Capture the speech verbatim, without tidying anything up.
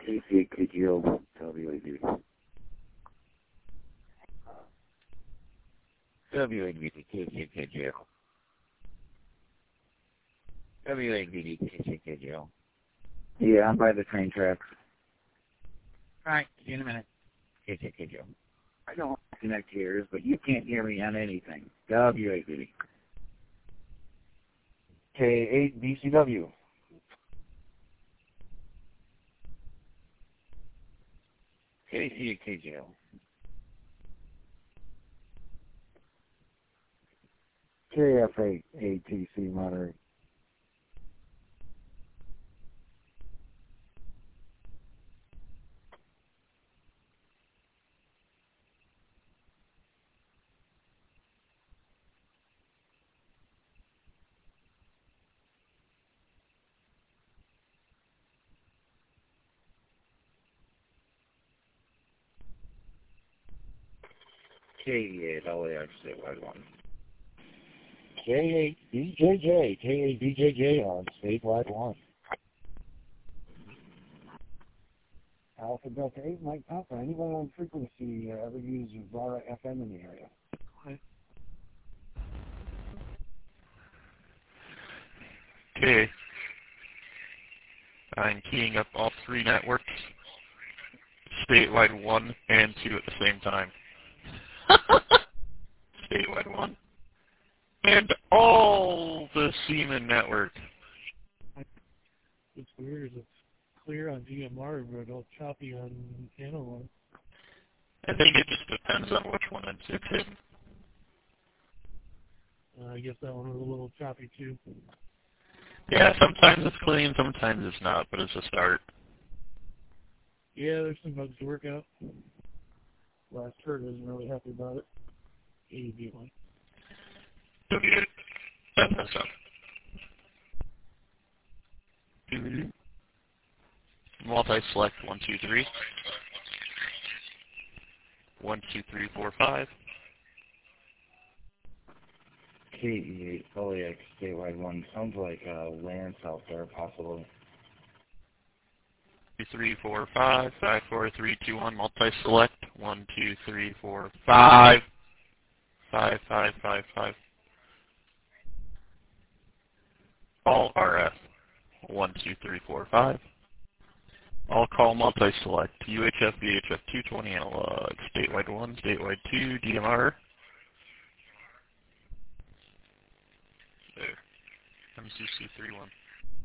K C K G O, W A D. W A D, K C K G O. W A D, K C K G O. Yeah, I'm by the train tracks. All right, see you in a minute. K C K G O. I don't connect ears, but you can't hear me on anything. W A D. K eight B C W. K C K G O. K F eight A T C Monterey. K eight L A X statewide one. K eight B J J. K eight B J J on statewide one. Alpha Delta eight, Mike Papa. Anyone on frequency uh, ever use Vara F M in the area? Okay. I'm keying up all three networks, statewide one and two at the same time. Statewide one. And all the Siemens network. What's weird is it's clear on D M R, but all choppy on analog. I think it just depends on which one it's in. Uh, I guess that one was a little choppy too. Yeah, sometimes it's clean, sometimes it's not, but it's a start. Yeah, there's some bugs to work out. Last heard isn't really happy about it. A B one. Okay. That's up. Multi-select one, two, three. One, two, three, four, five. K E eight L A X statewide one. Sounds like uh, Lance out there, possibly. Two, three, four, five. Five, four, three, two, one. Multi-select. One, two, three, four, five. Five, five, five, five. All R F. One, two, three, four, five. All call multi-select. U H F, V H F, two twenty analog. Statewide one, statewide two, D M R. There. M C C three one.